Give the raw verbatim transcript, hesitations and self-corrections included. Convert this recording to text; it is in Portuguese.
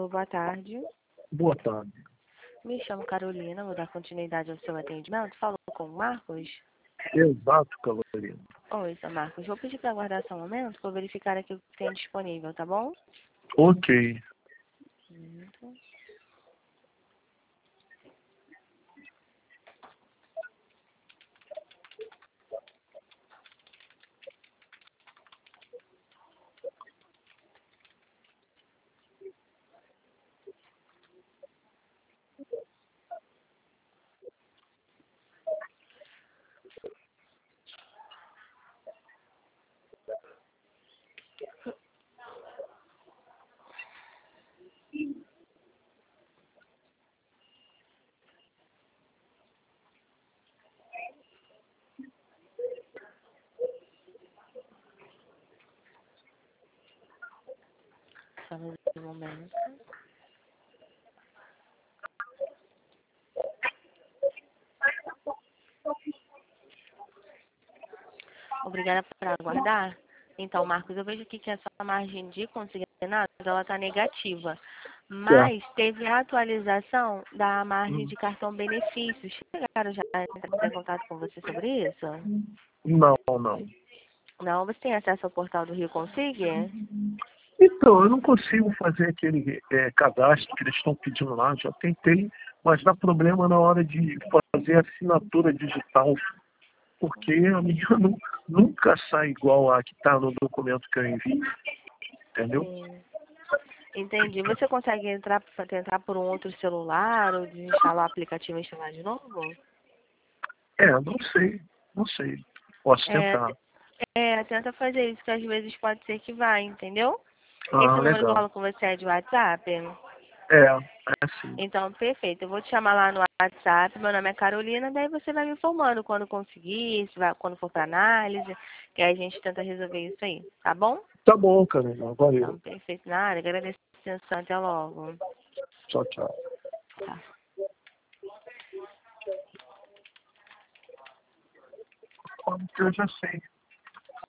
Alô, boa tarde. Boa tarde. Me chamo Carolina, vou dar continuidade ao seu atendimento. Falou com o Marcos? Exato, Carolina. Oi, seu Marcos. Vou pedir para aguardar só um momento para verificar aqui o que tem disponível, tá bom? Ok. Um minuto. Só mais um momento. Obrigada por aguardar. Então, Marcos, eu vejo aqui que a sua margem de consignados ela está negativa. Mas teve a atualização da margem de cartão benefícios. Chegaram já a entrar em contato com você sobre isso? Não, não. Não, você tem acesso ao portal do Rio Consigue? Então, eu não consigo fazer aquele é, cadastro que eles estão pedindo lá. Já tentei, mas dá problema na hora de fazer a assinatura digital. Porque a minha nu- nunca sai igual a que está no documento que eu envio. Entendeu? Sim. Entendi. Você consegue entrar, tentar por um outro celular ou desinstalar o aplicativo e instalar de novo? É, não sei. Não sei. Posso É, tentar. é, tenta fazer isso, que às vezes pode ser que vá, entendeu? Esse Ah, número que eu legal. falo com você é de WhatsApp? É, é sim. Então, perfeito. Eu vou te chamar lá no WhatsApp. Meu nome é Carolina. Daí você vai me informando quando conseguir, se vai, quando for para análise, que aí a gente tenta resolver isso aí. Tá bom? Tá bom, Carolina. Valeu. Então, perfeito. Na área. Agradeço a atenção. Até logo. Tchau, tchau. Tá. Eu já sei.